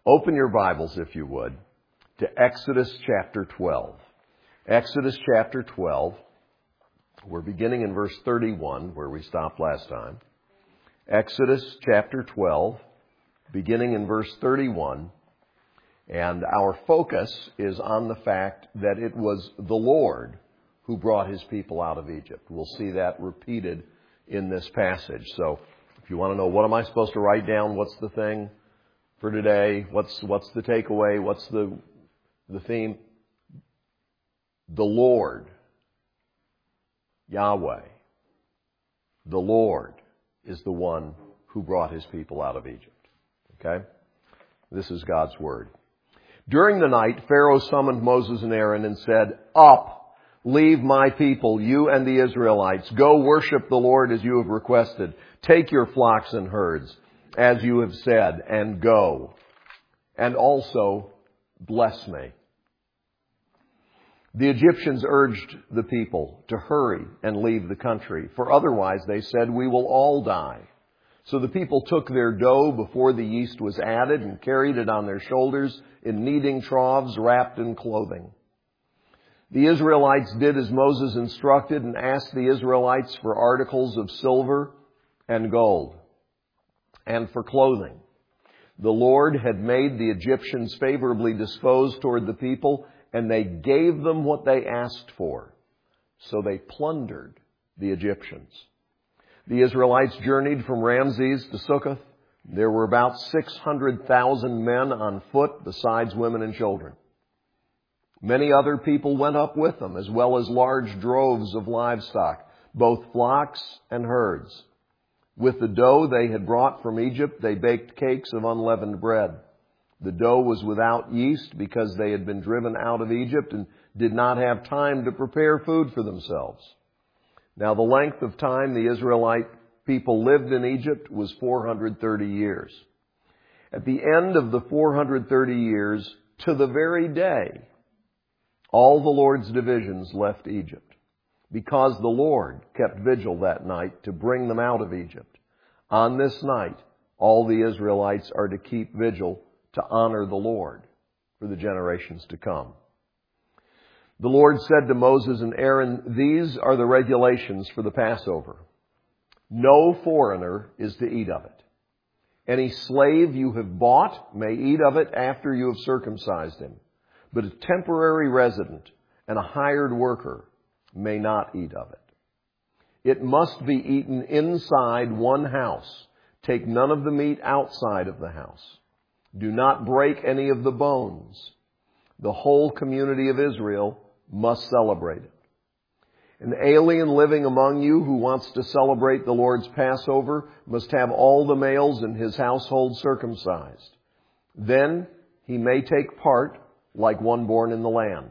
Open your Bibles, if you would, to Exodus chapter 12. Exodus chapter 12. We're beginning in verse 31, where we stopped last time. Exodus chapter 12, beginning in verse 31. And our focus is on the fact that it was the Lord who brought His people out of Egypt. We'll see that repeated in this passage. So if you want to know, what am I supposed to write down? What's the thing for today? What's the takeaway? What's the theme? The Lord, Yahweh, the Lord is the one who brought His people out of Egypt. Okay? This is God's Word. During the night, Pharaoh summoned Moses and Aaron and said, "Up, leave my people, you and the Israelites. Go worship the Lord as you have requested. Take your flocks and herds, as you have said, and go. And also bless me." The Egyptians urged the people to hurry and leave the country, for otherwise, they said, we will all die. So the people took their dough before the yeast was added and carried it on their shoulders in kneading troughs wrapped in clothing. The Israelites did as Moses instructed and asked the Israelites for articles of silver and gold and for clothing. The Lord had made the Egyptians favorably disposed toward the people, and they gave them what they asked for. So they plundered the Egyptians. The Israelites journeyed from Ramses to Succoth. There were about 600,000 men on foot, besides women and children. Many other people went up with them, as well as large droves of livestock, both flocks and herds. With the dough they had brought from Egypt, they baked cakes of unleavened bread. The dough was without yeast because they had been driven out of Egypt and did not have time to prepare food for themselves. Now the length of time the Israelite people lived in Egypt was 430 years. At the end of the 430 years, to the very day, all the Lord's divisions left Egypt, because the Lord kept vigil that night to bring them out of Egypt. On this night, all the Israelites are to keep vigil to honor the Lord for the generations to come. The Lord said to Moses and Aaron, "These are the regulations for the Passover. No foreigner is to eat of it. Any slave you have bought may eat of it after you have circumcised him, but a temporary resident and a hired worker may not eat of it. It must be eaten inside one house. Take none of the meat outside of the house. Do not break any of the bones. The whole community of Israel must celebrate it. An alien living among you who wants to celebrate the Lord's Passover must have all the males in his household circumcised. Then he may take part like one born in the land.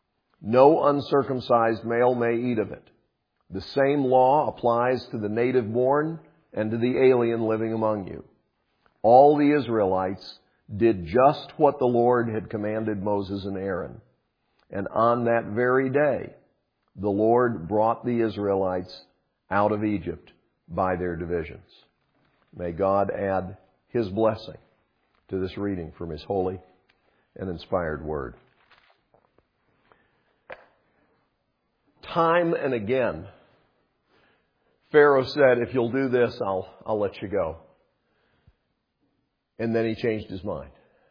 No uncircumcised male may eat of it. The same law applies to the native born and to the alien living among you." All the Israelites did just what the Lord had commanded Moses and Aaron. And on that very day, the Lord brought the Israelites out of Egypt by their divisions. May God add His blessing to this reading from His holy and inspired Word. Time and again, Pharaoh said, "If you'll do this, I'll let you go." And then he changed his mind.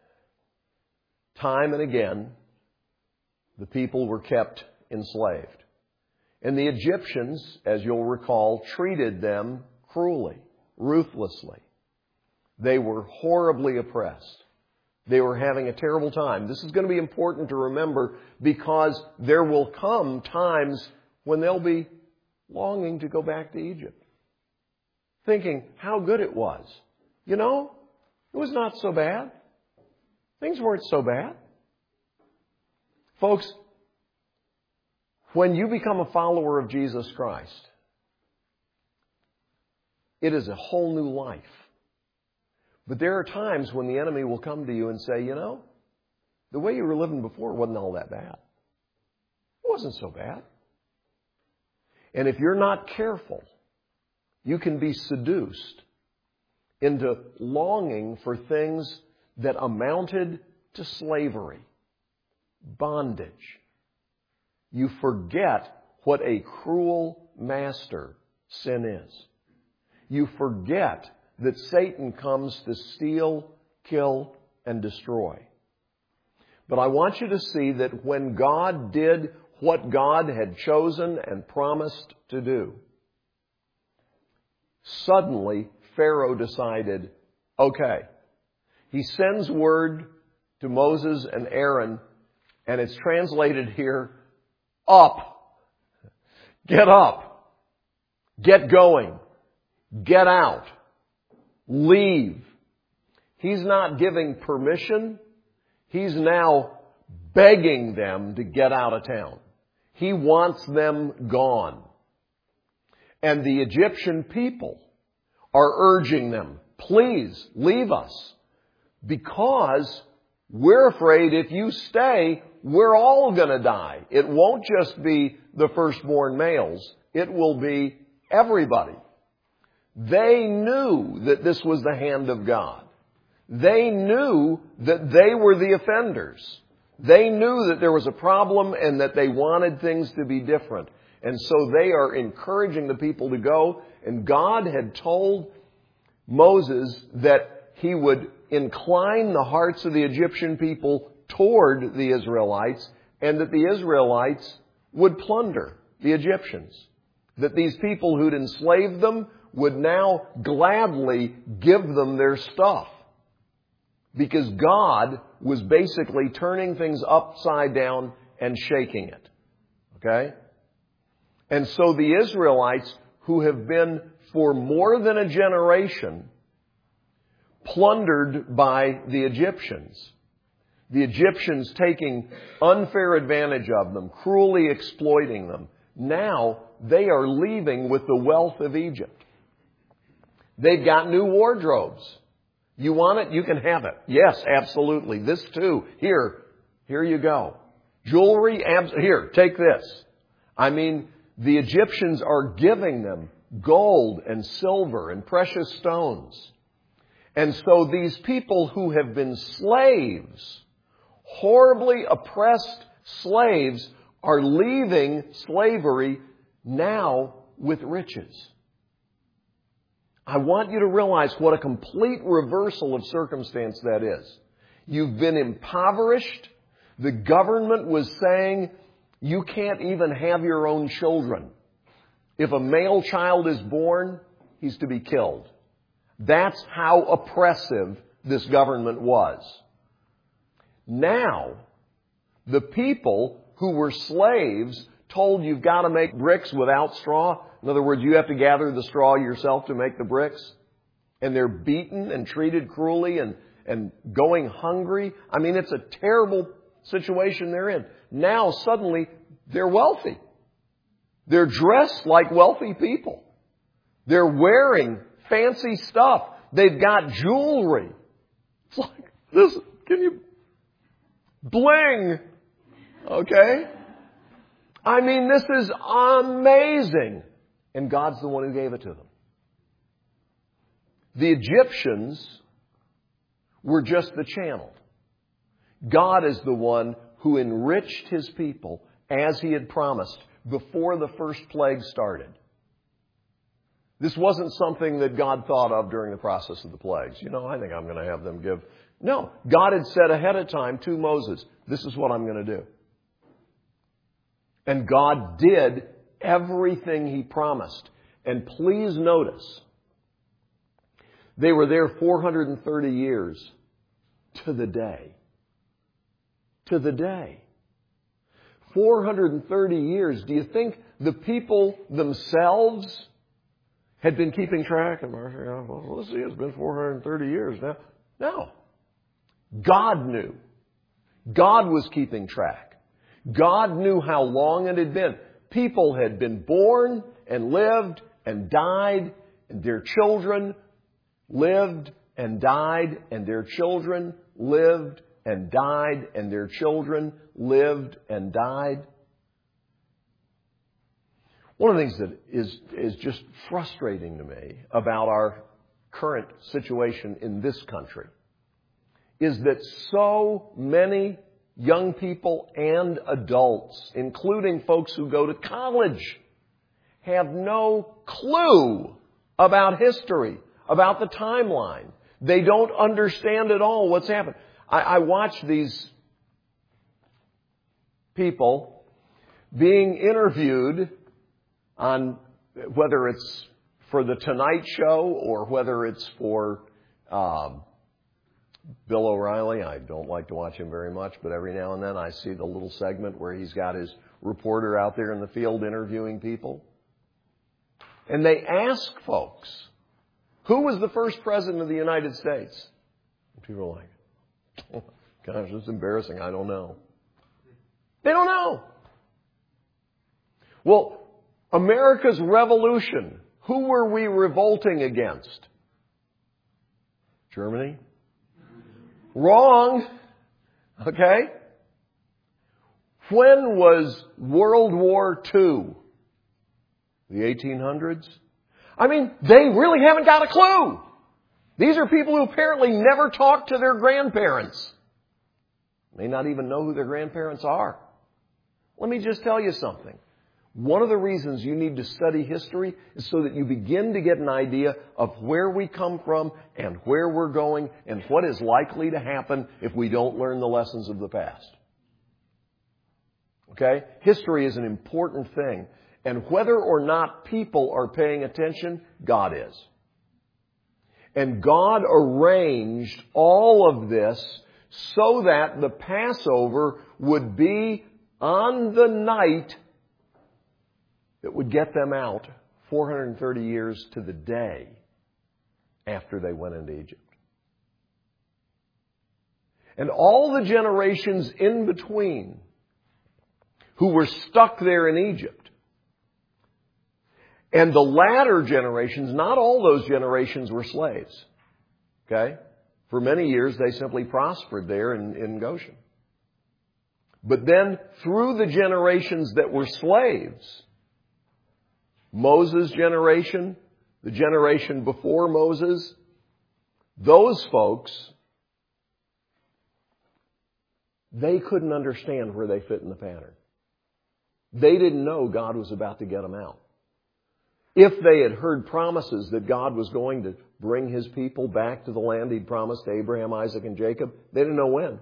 Time and again, the people were kept enslaved. And the Egyptians, as you'll recall, treated them cruelly, ruthlessly. They were horribly oppressed. They were having a terrible time. This is going to be important to remember, because there will come times when they'll be longing to go back to Egypt, thinking how good it was. You know, it was not so bad. Things weren't so bad. Folks, when you become a follower of Jesus Christ, it is a whole new life. But there are times when the enemy will come to you and say, you know, the way you were living before wasn't all that bad. It wasn't so bad. And if you're not careful, you can be seduced into longing for things that amounted to slavery, bondage. You forget what a cruel master sin is. You forget that Satan comes to steal, kill, and destroy. But I want you to see that when God did what God had chosen and promised to do, suddenly Pharaoh decided, okay. He sends word to Moses and Aaron, and it's translated here, up. Get up. Get going. Get out. Leave. He's not giving permission. He's now begging them to get out of town. He wants them gone. And the Egyptian people are urging them, please leave us. Because we're afraid if you stay, we're all going to die. It won't just be the firstborn males. It will be everybody. They knew that this was the hand of God. They knew that they were the offenders. They knew that there was a problem and that they wanted things to be different. And so they are encouraging the people to go. And God had told Moses that he would incline the hearts of the Egyptian people toward the Israelites and that the Israelites would plunder the Egyptians. That these people who'd enslaved them would now gladly give them their stuff. Because God was basically turning things upside down and shaking it. Okay? And so the Israelites, who have been for more than a generation plundered by the Egyptians taking unfair advantage of them, cruelly exploiting them, now they are leaving with the wealth of Egypt. They've got new wardrobes. You want it? You can have it. Yes, absolutely. This too. Here you go. Jewelry, here, take this. I mean, the Egyptians are giving them gold and silver and precious stones. And so these people who have been slaves, horribly oppressed slaves, are leaving slavery now with riches. I want you to realize what a complete reversal of circumstance that is. You've been impoverished. The government was saying you can't even have your own children. If a male child is born, he's to be killed. That's how oppressive this government was. Now, the people who were slaves told you've got to make bricks without straw. In other words, you have to gather the straw yourself to make the bricks. And they're beaten and treated cruelly and going hungry. I mean, it's a terrible situation they're in. Now, suddenly, they're wealthy. They're dressed like wealthy people. They're wearing fancy stuff. They've got jewelry. It's like, this, can you, bling. Okay? I mean, this is amazing. And God's the one who gave it to them. The Egyptians were just the channel. God is the one who enriched His people as He had promised before the first plague started. This wasn't something that God thought of during the process of the plagues. I think I'm going to have them give. No, God had said ahead of time to Moses, this is what I'm going to do. And God did everything He promised. And please notice, they were there 430 years to the day. To the day. 430 years. Do you think the people themselves had been keeping track? And well, let's see, it's been 430 years now. No. God knew. God was keeping track. God knew how long it had been. People had been born and lived and died, and their children lived and died, and their children lived and died, and their children lived and died. One of the things that is just frustrating to me about our current situation in this country is that so many young people and adults, including folks who go to college, have no clue about history, about the timeline. They don't understand at all what's happened. I watch these people being interviewed on whether it's for The Tonight Show or whether it's for Bill O'Reilly. I don't like to watch him very much, but every now and then I see the little segment where he's got his reporter out there in the field interviewing people. And they ask folks, who was the first president of the United States? And people are like, oh, gosh, this is embarrassing. I don't know. They don't know. Well, America's revolution, who were we revolting against? Germany? Wrong. Okay? When was World War II? The 1800s? I mean, they really haven't got a clue. These are people who apparently never talked to their grandparents. May not even know who their grandparents are. Let me just tell you something. One of the reasons you need to study history is so that you begin to get an idea of where we come from and where we're going and what is likely to happen if we don't learn the lessons of the past. Okay? History is an important thing. And whether or not people are paying attention, God is. And God arranged all of this so that the Passover would be on the night that would get them out 430 years to the day after they went into Egypt. And all the generations in between who were stuck there in Egypt, and the latter generations, not all those generations were slaves. Okay? For many years, they simply prospered there in Goshen. But then, through the generations that were slaves, Moses' generation, the generation before Moses, those folks, they couldn't understand where they fit in the pattern. They didn't know God was about to get them out. If they had heard promises that God was going to bring His people back to the land He'd promised to Abraham, Isaac, and Jacob, they didn't know when.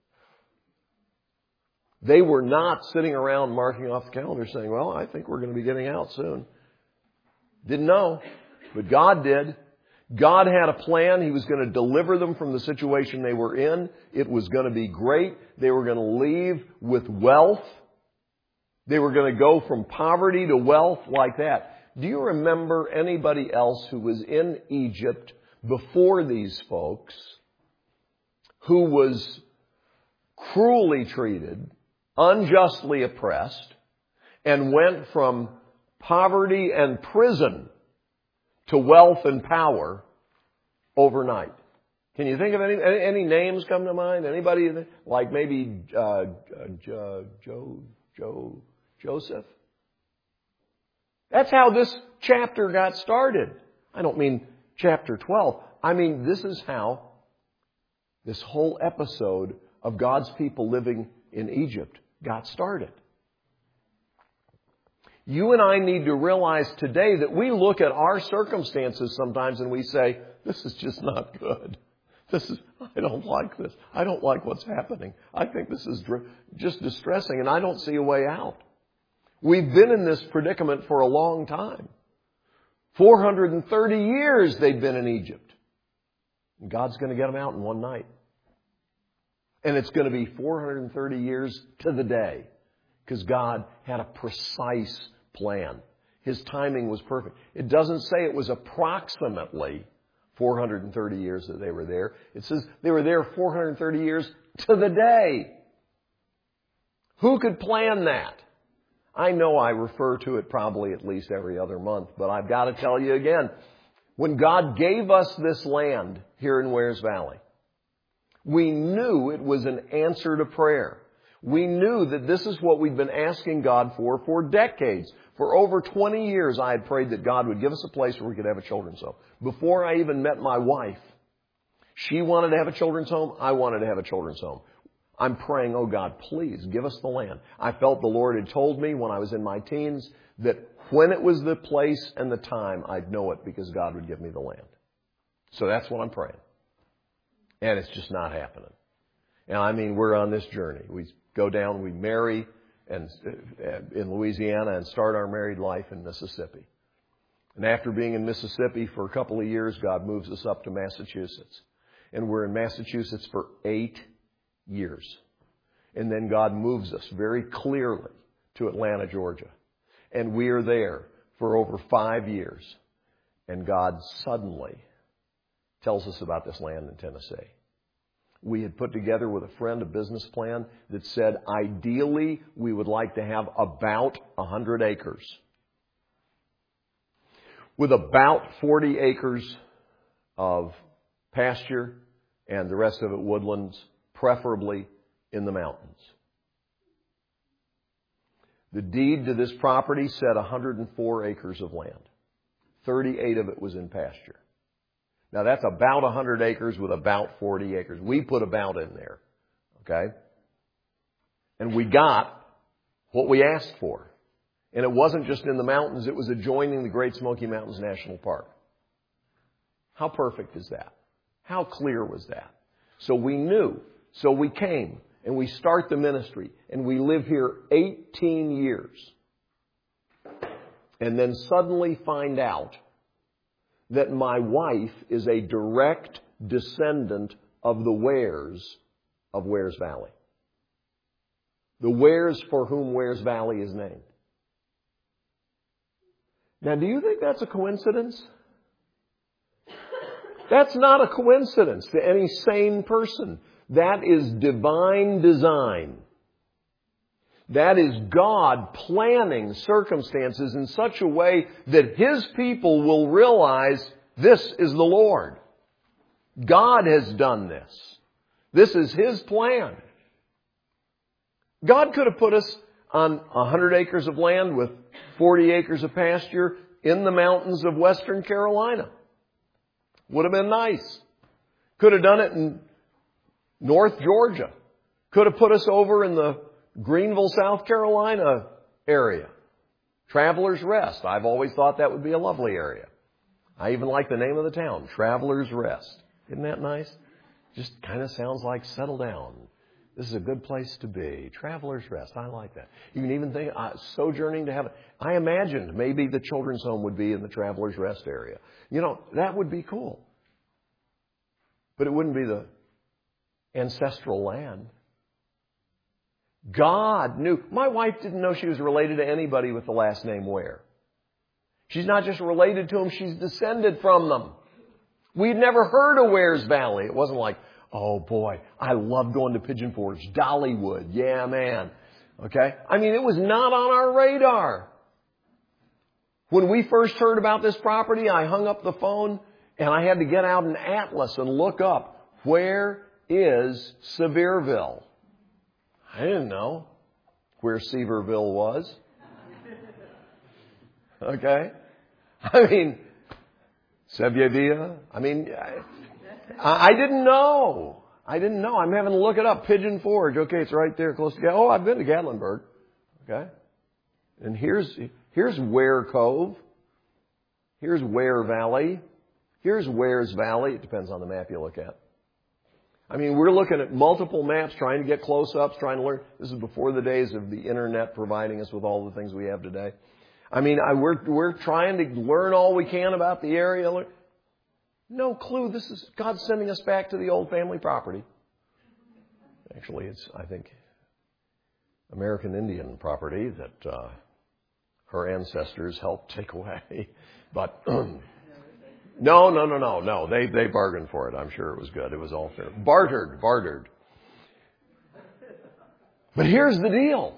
They were not sitting around marking off the calendar saying, well, I think we're going to be getting out soon. Didn't know, but God did. God had a plan. He was going to deliver them from the situation they were in. It was going to be great. They were going to leave with wealth. They were going to go from poverty to wealth like that. Do you remember anybody else who was in Egypt before these folks who was cruelly treated, unjustly oppressed, and went from poverty and prison to wealth and power overnight? Can you think of any names come to mind? Anybody like maybe Joseph? That's how this chapter got started. I don't mean chapter 12. I mean, this is how this whole episode of God's people living in Egypt got started. You and I need to realize today that we look at our circumstances sometimes and we say, this is just not good. I don't like this. I don't like what's happening. I think this is just distressing and I don't see a way out. We've been in this predicament for a long time. 430 years they've been in Egypt. And God's going to get them out in one night. And it's going to be 430 years to the day. Because God had a precise plan. His timing was perfect. It doesn't say it was approximately 430 years that they were there. It says they were there 430 years to the day. Who could plan that? I know I refer to it probably at least every other month, but I've got to tell you again, when God gave us this land here in Wears Valley, we knew it was an answer to prayer. We knew that this is what we'd been asking God for decades. For over 20 years, I had prayed that God would give us a place where we could have a children's home. Before I even met my wife, She wanted to have a children's home. I wanted to have a children's home. I'm praying, oh God, please give us the land. I felt the Lord had told me when I was in my teens that when it was the place and the time, I'd know it because God would give me the land. So that's what I'm praying. And it's just not happening. And I mean, we're on this journey. We go down, we marry and in Louisiana and start our married life in Mississippi. And after being in Mississippi for a couple of years, God moves us up to Massachusetts. And we're in Massachusetts for 8 years. And then God moves us very clearly to Atlanta, Georgia. And we are there for over 5 years. And God suddenly tells us about this land in Tennessee. We had put together with a friend a business plan that said ideally we would like to have about 100 acres. With about 40 acres of pasture and the rest of it woodlands, preferably in the mountains. The deed to this property said 104 acres of land. 38 of it was in pasture. Now that's about 100 acres with about 40 acres. We put about in there. Okay? And we got what we asked for. And it wasn't just in the mountains, it was adjoining the Great Smoky Mountains National Park. How perfect is that? How clear was that? So we knew. So we came and we start the ministry and we live here 18 years. And then suddenly find out that my wife is a direct descendant of the Wares of Wares Valley. The Wares for whom Wares Valley is named. Now, do you think that's a coincidence? That's not a coincidence to any sane person. That is divine design. That is God planning circumstances in such a way that His people will realize this is the Lord. God has done this. This is His plan. God could have put us on 100 acres of land with 40 acres of pasture in the mountains of Western Carolina. Would have been nice. Could have done it in North Georgia. Could have put us over in the Greenville, South Carolina area. Travelers Rest. I've always thought that would be a lovely area. I even like the name of the town, Travelers Rest. Isn't that nice? Just kind of sounds like settle down. This is a good place to be. Travelers Rest. I like that. You can even think sojourning to heaven. I imagined maybe the children's home would be in the Travelers Rest area. You know, that would be cool. But it wouldn't be the ancestral land. God knew. My wife didn't know she was related to anybody with the last name Ware. She's not just related to them, she's descended from them. We'd never heard of Wares Valley. It wasn't like, oh boy, I love going to Pigeon Forge, Dollywood. Yeah, man. Okay? I mean, it was not on our radar. When we first heard about this property, I hung up the phone and I had to get out an atlas and look up, where is Sevierville? I didn't know where Sevierville was. Okay? I mean, Sevierville. I mean, I didn't know. I didn't know. I'm having to look it up. Pigeon Forge. Okay, it's right there close to Gatlinburg. Oh, I've been to Gatlinburg. Okay? And here's Ware Cove. Here's Ware Valley. Here's Wares Valley. It depends on the map you look at. I mean, we're looking at multiple maps, trying to get close-ups, trying to learn. This is before the days of the Internet providing us with all the things we have today. I mean, we're trying to learn all we can about the area. No clue. This is God sending us back to the old family property. Actually, it's, I think, American Indian property that her ancestors helped take away. But no. They bargained for it. I'm sure it was good. It was all fair. Bartered. But here's the deal.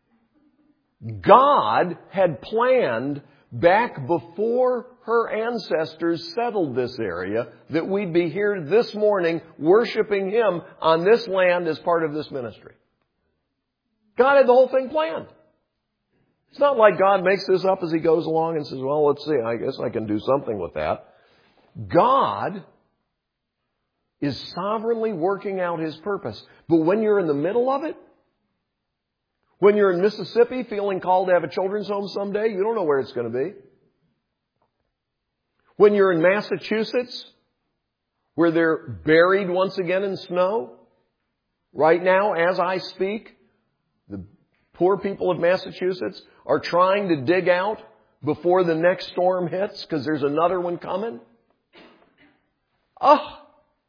God had planned back before her ancestors settled this area that we'd be here this morning worshiping Him on this land as part of this ministry. God had the whole thing planned. It's not like God makes this up as He goes along and says, well, let's see, I guess I can do something with that. God is sovereignly working out His purpose. But when you're in the middle of it, when you're in Mississippi feeling called to have a children's home someday, you don't know where it's going to be. When you're in Massachusetts, where they're buried once again in snow, right now, as I speak, the poor people of Massachusetts are trying to dig out before the next storm hits because there's another one coming. Oh,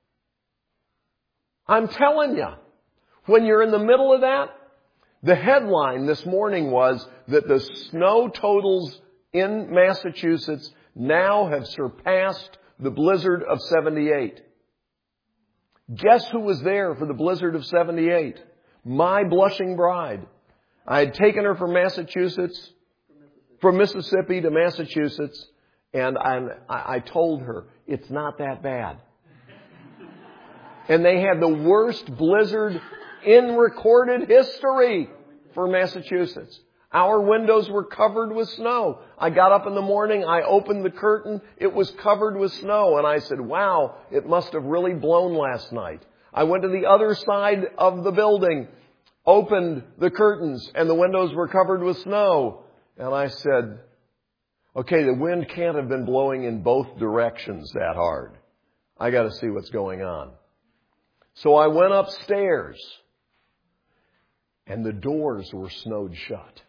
I'm telling you, when you're in the middle of that, the headline this morning was that the snow totals in Massachusetts now have surpassed the blizzard of 78. Guess who was there for the blizzard of 78? My blushing bride. I had taken her from Mississippi to Massachusetts, and I told her, it's not that bad. And they had the worst blizzard in recorded history for Massachusetts. Our windows were covered with snow. I got up in the morning, I opened the curtain, it was covered with snow, and I said, wow, it must have really blown last night. I went to the other side of the building, opened the curtains, and the windows were covered with snow. And I said, okay, the wind can't have been blowing in both directions that hard. I got to see what's going on. So I went upstairs, and the doors were snowed shut.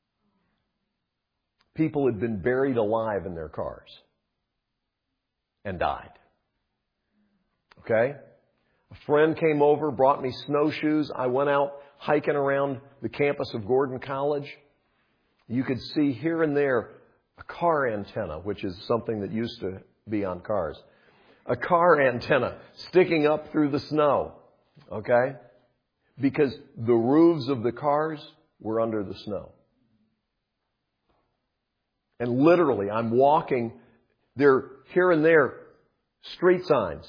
People had been buried alive in their cars and died. Okay? A friend came over, brought me snowshoes. I went out hiking around the campus of Gordon College. You could see here and there a car antenna, which is something that used to be on cars. A car antenna sticking up through the snow. Okay? Because the roofs of the cars were under the snow. And literally, I'm walking, there here and there, street signs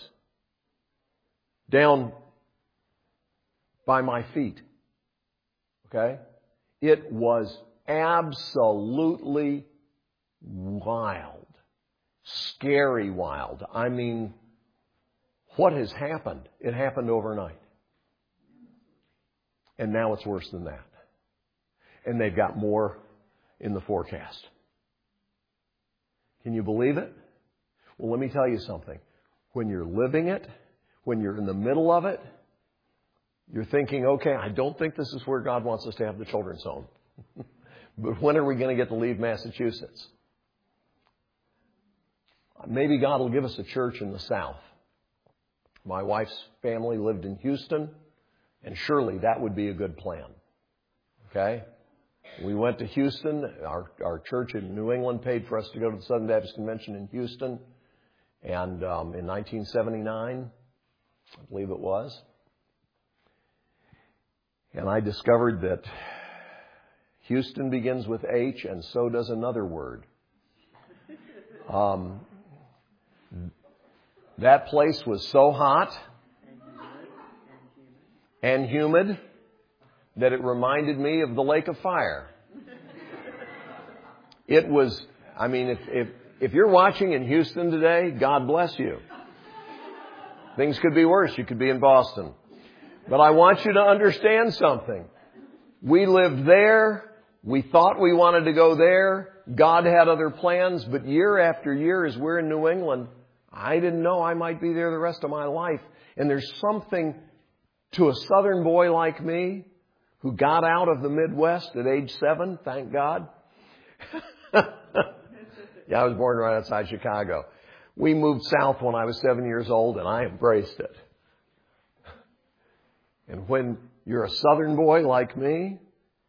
down by my feet. Okay? It was absolutely wild. Scary wild. I mean, what has happened? It happened overnight. And now it's worse than that. And they've got more in the forecast. Can you believe it? Well, let me tell you something. When you're living it, when you're in the middle of it, you're thinking, okay, I don't think this is where God wants us to have the children's home. But when are we going to get to leave Massachusetts? Maybe God will give us a church in the South. My wife's family lived in Houston, and surely that would be a good plan. Okay? We went to Houston. Our church in New England paid for us to go to the Southern Baptist Convention in Houston. And in 1979, I believe it was. And I discovered that Houston begins with H, and so does another word. That place was so hot and humid that it reminded me of the lake of fire. It was, I mean, if you're watching in Houston today, God bless you. Things could be worse. You could be in Boston. But I want you to understand something. We lived there. We thought we wanted to go there. God had other plans. But year after year, as we're in New England, I didn't know I might be there the rest of my life. And there's something to a Southern boy like me who got out of the Midwest at age 7, thank God. Yeah, I was born right outside Chicago. We moved south when I was 7 years old, and I embraced it. And when you're a Southern boy like me,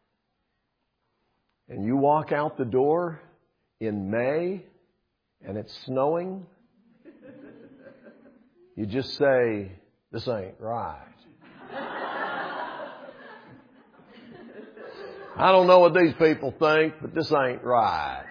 and you walk out the door in May, and it's snowing, you just say, this ain't right. I don't know what these people think, but this ain't right.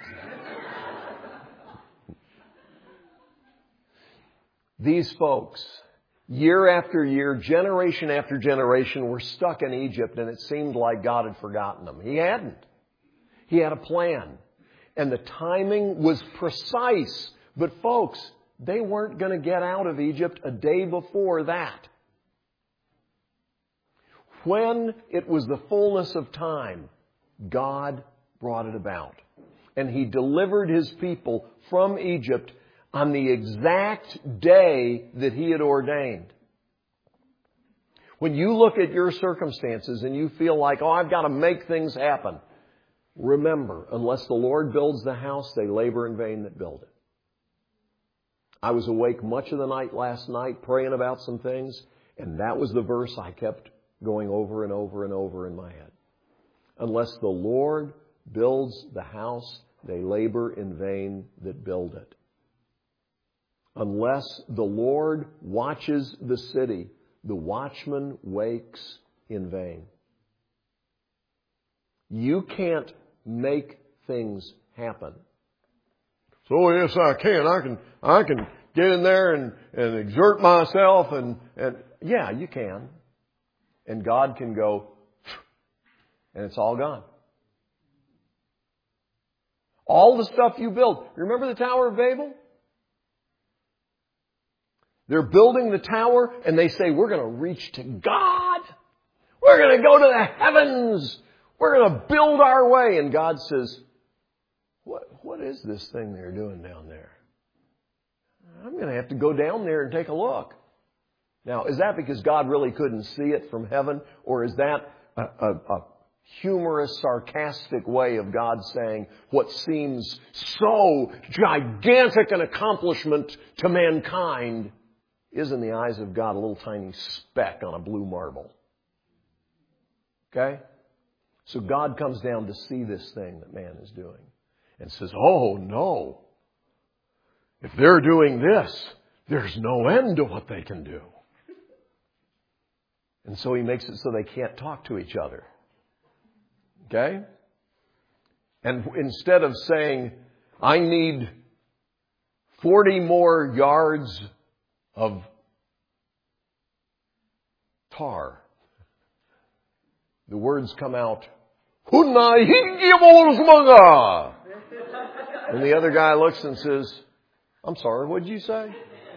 These folks, year after year, generation after generation, were stuck in Egypt, and it seemed like God had forgotten them. He hadn't. He had a plan. And the timing was precise. But folks, They weren't going to get out of Egypt a day before that. When it was the fullness of time, God brought it about. And He delivered His people from Egypt on the exact day that He had ordained. When you look at your circumstances and you feel like, oh, I've got to make things happen, remember, unless the Lord builds the house, they labor in vain that build it. I was awake much of the night last night praying about some things, and that was the verse I kept going over and over and over in my head. Unless the Lord builds the house, they labor in vain that build it. Unless the Lord watches the city, the watchman wakes in vain. You can't make things happen. So yes, I can. I can get in there and exert myself and yeah, you can. And God can go, and it's all gone. All the stuff you build. Remember the Tower of Babel? They're building the tower and they say, we're going to reach to God. We're going to go to the heavens. We're going to build our way. And God says, what is this thing they're doing down there? I'm going to have to go down there and take a look. Now, is that because God really couldn't see it from heaven? Or is that a humorous, sarcastic way of God saying what seems so gigantic an accomplishment to mankind is in the eyes of God a little tiny speck on a blue marble? Okay? So God comes down to see this thing that man is doing and says, oh no, if they're doing this, there's no end to what they can do. And so He makes it so they can't talk to each other. Okay? And instead of saying, I need 40 more yards of tar, the words come out, and the other guy looks and says, I'm sorry, what did you say?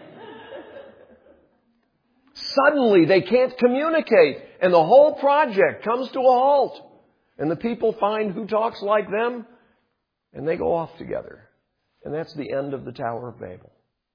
Suddenly they can't communicate and the whole project comes to a halt. And the people find who talks like them and they go off together. And that's the end of the Tower of Babel.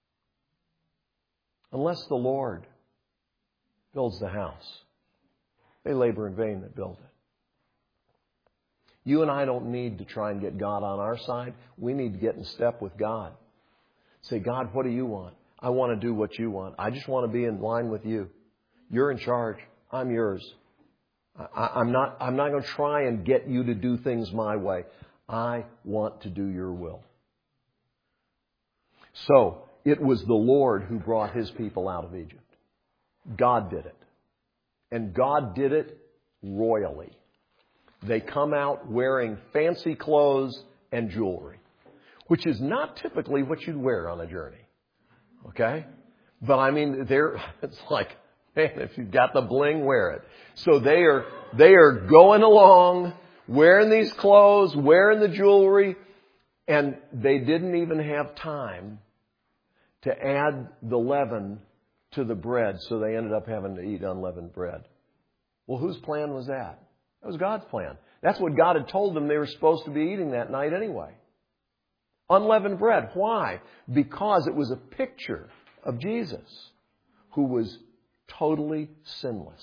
Unless the Lord builds the house, they labor in vain that build it. You and I don't need to try and get God on our side. We need to get in step with God. Say, God, what do you want? I want to do what you want. I just want to be in line with you. You're in charge. I'm yours. I'm not going to try and get you to do things my way. I want to do your will. So, it was the Lord who brought His people out of Egypt. God did it. And God did it royally. They come out wearing fancy clothes and jewelry, which is not typically what you'd wear on a journey. Okay? But I mean, it's like, man, if you've got the bling, wear it. So they are going along, wearing these clothes, wearing the jewelry, and they didn't even have time to add the leaven to the bread, so they ended up having to eat unleavened bread. Well, whose plan was that? That was God's plan. That's what God had told them they were supposed to be eating that night anyway. Unleavened bread. Why? Because it was a picture of Jesus, who was totally sinless.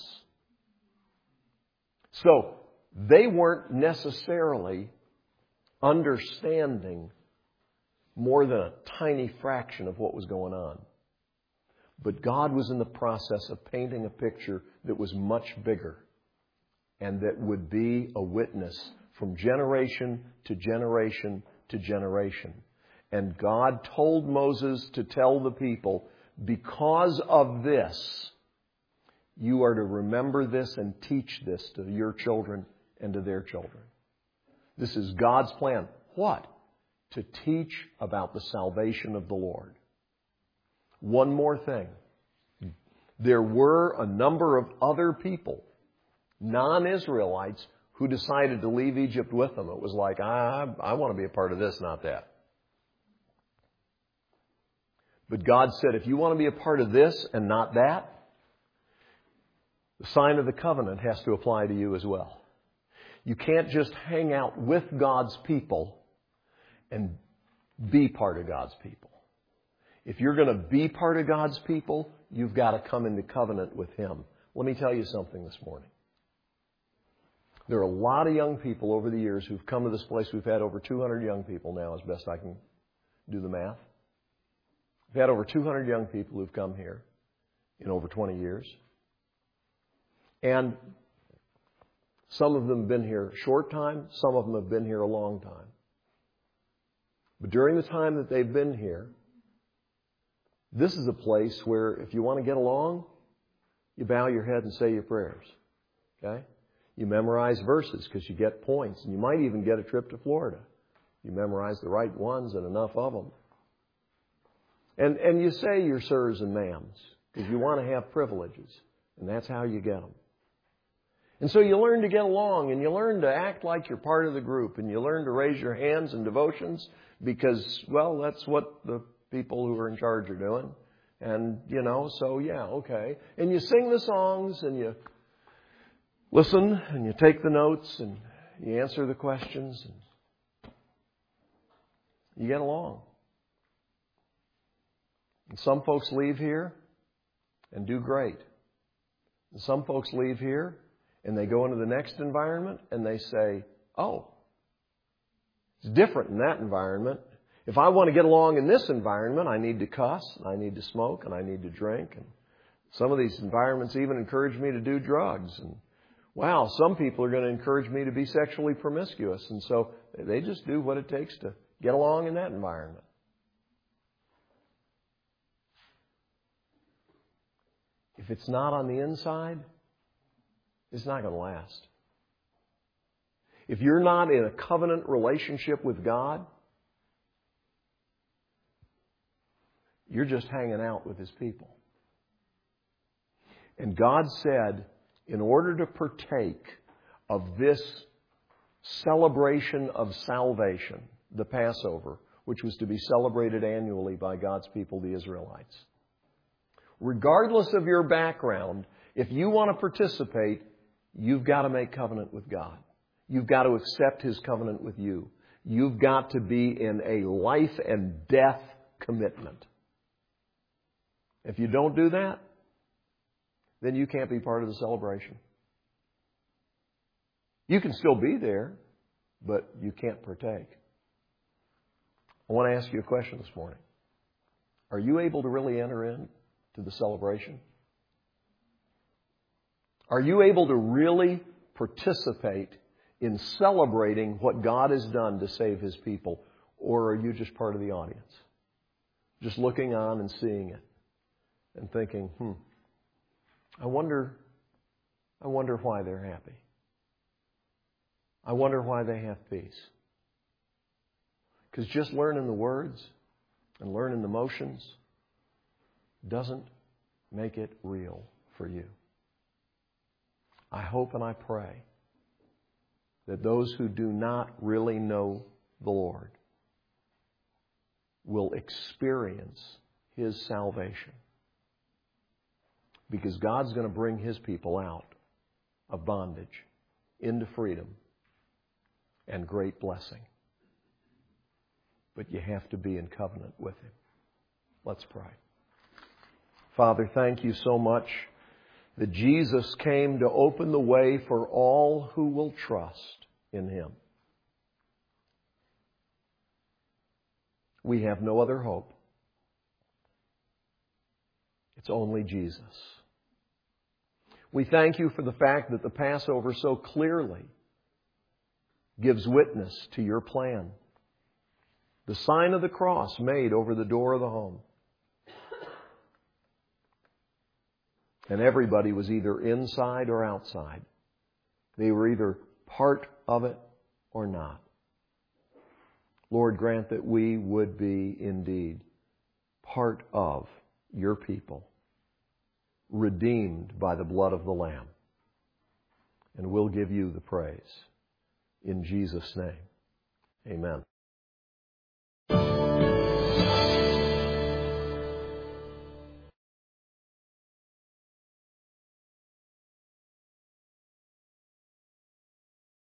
So, they weren't necessarily understanding more than a tiny fraction of what was going on. But God was in the process of painting a picture that was much bigger and that would be a witness from generation to generation to generation. And God told Moses to tell the people, because of this, you are to remember this and teach this to your children and to their children. This is God's plan. What? To teach about the salvation of the Lord. One more thing. There were a number of other people, non-Israelites, who decided to leave Egypt with them. It was like, I want to be a part of this, not that. But God said, if you want to be a part of this and not that, the sign of the covenant has to apply to you as well. You can't just hang out with God's people and be part of God's people. If you're going to be part of God's people, you've got to come into covenant with Him. Let me tell you something this morning. There are a lot of young people over the years who've come to this place. We've had over 200 young people now, as best I can do the math. We've had over 200 young people who've come here in over 20 years. And some of them have been here a short time. Some of them have been here a long time. But during the time that they've been here, this is a place where if you want to get along, you bow your head and say your prayers. Okay? You memorize verses because you get points. And you might even get a trip to Florida. You memorize the right ones and enough of them. And you say your sirs and ma'ams because you want to have privileges. And that's how you get them. And so you learn to get along and you learn to act like you're part of the group. And you learn to raise your hands in devotions because, well, that's what the people who are in charge are doing. And, so yeah, okay. And you sing the songs and you listen and you take the notes and you answer the questions and you get along. And some folks leave here and do great. And some folks leave here and they go into the next environment and they say, oh, it's different in that environment. If I want to get along in this environment, I need to cuss, and I need to smoke, and I need to drink. And some of these environments even encourage me to do drugs. And wow, some people are going to encourage me to be sexually promiscuous. And so they just do what it takes to get along in that environment. If it's not on the inside, it's not going to last. If you're not in a covenant relationship with God, you're just hanging out with His people. And God said, in order to partake of this celebration of salvation, the Passover, which was to be celebrated annually by God's people, the Israelites, regardless of your background, if you want to participate, you've got to make covenant with God. You've got to accept His covenant with you. You've got to be in a life and death commitment. If you don't do that, then you can't be part of the celebration. You can still be there, but you can't partake. I want to ask you a question this morning. Are you able to really enter into the celebration? Are you able to really participate in celebrating what God has done to save His people? Or are you just part of the audience? Just looking on and seeing it and thinking, I wonder why they're happy. I wonder why they have peace. Because just learning the words and learning the motions doesn't make it real for you. I hope and I pray that those who do not really know the Lord will experience His salvation. Because God's going to bring His people out of bondage into freedom and great blessing. But you have to be in covenant with Him. Let's pray. Father, thank You so much that Jesus came to open the way for all who will trust in Him. We have no other hope. It's only Jesus. We thank You for the fact that the Passover so clearly gives witness to Your plan. The sign of the cross made over the door of the home. And everybody was either inside or outside. They were either part of it or not. Lord, grant that we would be indeed part of Your people, redeemed by the blood of the Lamb. And we'll give You the praise. In Jesus' name, amen.